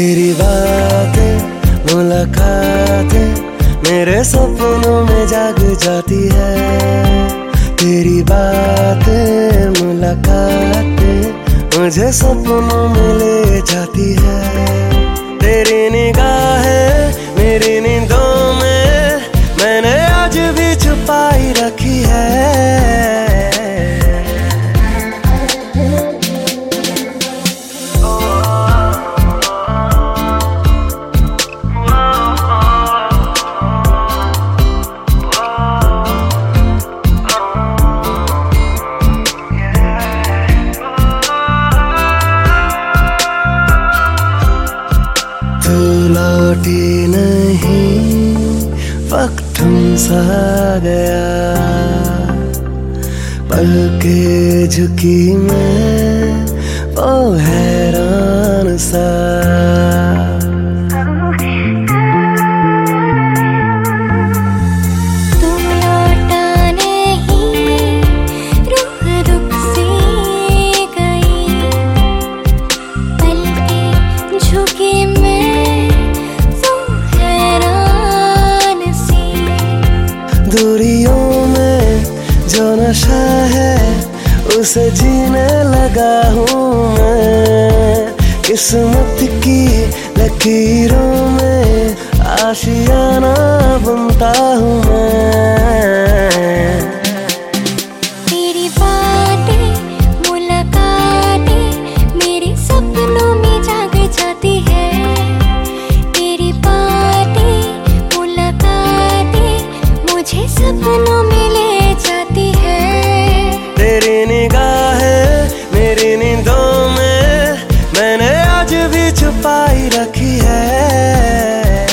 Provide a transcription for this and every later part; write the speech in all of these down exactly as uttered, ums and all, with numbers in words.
तेरी बातें मुलाकातें मेरे सपनों में जाग जाती है। तेरी बातें मुलाकातें मुझे सपनों में ले जाती है। तेरी निगाहें मेरी नींदों में मैंने आज भी छुपाई रखी है। तू लौटी नहीं, वक्त थम सा गया, पल के झुकी मैं वो हैरान सा। दूरियों में जो नशा है उसे जीने लगा हूँ मैं। किस्मत की लकीरों में आशियाना बुनता हूँ मैं। तेरी बातें मुलाकातें मेरे सपनों में जाग जाती है। तेरी बातें मुलाकातें मुझे सपनों में ले जाती है। तेरी निगाहें मेरी नींदों में मैंने आज भी छुपाई रखी है।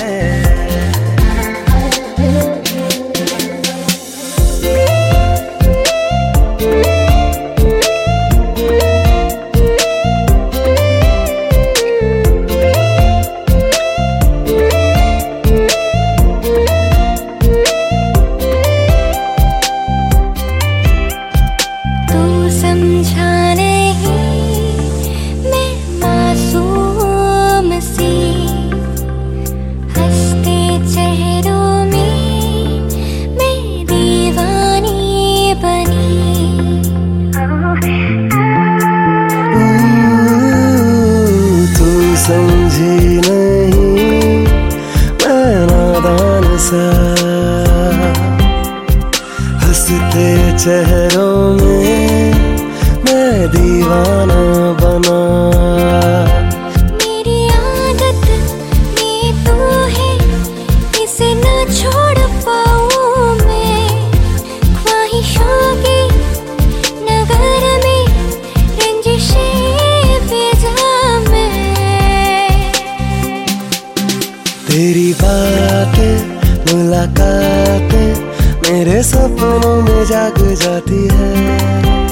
समझी नहीं मैं नादान सा, हंसते चेहरों में मैं दीवाना बना। मेरी आदत में तू है, इसे न छोड़ पाऊं मैं। ख्वाहिशों के नगर में रंजिशें तेरी बातें मुलाकातें मेरे सपनों में जाग जाती है।